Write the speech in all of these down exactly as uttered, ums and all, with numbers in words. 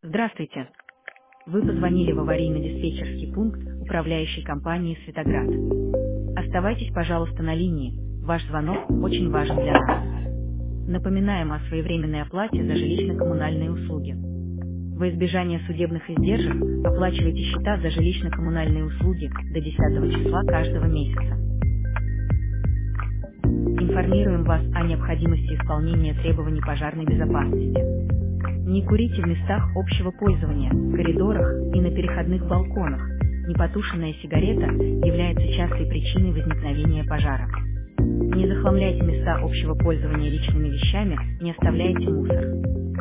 Здравствуйте. Вы позвонили в аварийно-диспетчерский пункт управляющей компании «Светоград». Оставайтесь, пожалуйста, на линии. Ваш звонок очень важен для нас. Напоминаем о своевременной оплате за жилищно-коммунальные услуги. Во избежание судебных издержек оплачивайте счета за жилищно-коммунальные услуги до десятого числа каждого месяца. Информируем вас о необходимости исполнения требований пожарной безопасности. Не курите в местах общего пользования, коридорах и на переходных балконах. Непотушенная сигарета является частой причиной возникновения пожара. Не захламляйте места общего пользования личными вещами, не оставляйте мусор.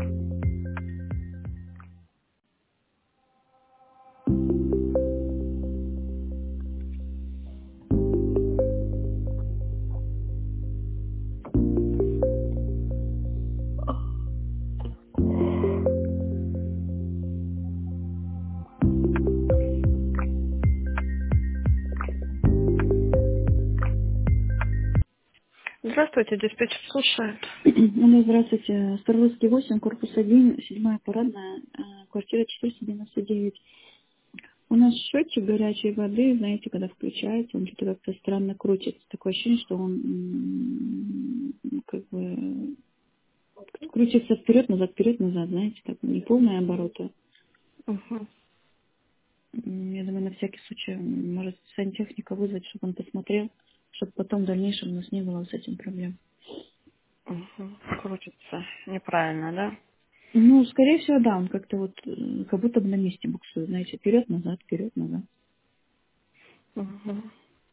Здравствуйте, диспетчер слушает. Ну, здравствуйте. Старовольский восемь, корпус один, седьмая парадная, э, квартира четыреста девяносто девять. У нас счетчик горячей воды, знаете, когда включается, он что-то как-то странно крутится. Такое ощущение, что он м, как бы крутится вперед-назад, вперед-назад, знаете, так не полные обороты. Угу. М, Я думаю, на всякий случай, м, может, сантехника вызвать, чтобы он посмотрел, чтобы потом в дальнейшем у нас не было с этим проблем. Угу. Крутится неправильно, да? Ну, скорее всего, да, он как-то вот, э, как будто бы на месте буксует, знаете, вперед-назад, вперед-назад. Угу.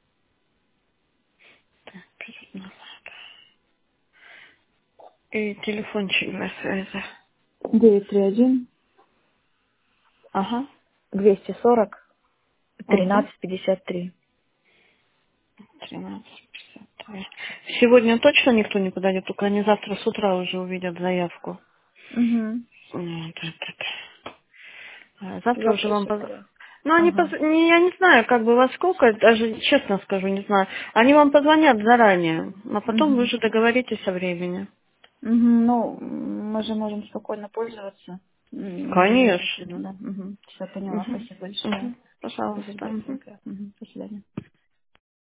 Так, перед- И телефончик для связи. девять три один Ага. двести сорок Угу. тринадцать пятьдесят три. тринадцать пятьдесят три. Сегодня точно никто не подойдет, только они завтра с утра уже увидят заявку. Угу. Вот этот. А завтра уже Завтра вам... с поз- утра. Ну, они поз... Ага. не, я не знаю, как бы во сколько, даже честно скажу, не знаю. Они вам позвонят заранее, а потом вы Угу. же договоритесь о времени. Угу. Ну, мы же можем спокойно пользоваться. М, Не будем ничего, Конечно. да. Угу. Все, поняла. Угу. Спасибо большое. Угу. Спасибо, Пожалуйста. большое. Мгм. Угу. До свидания.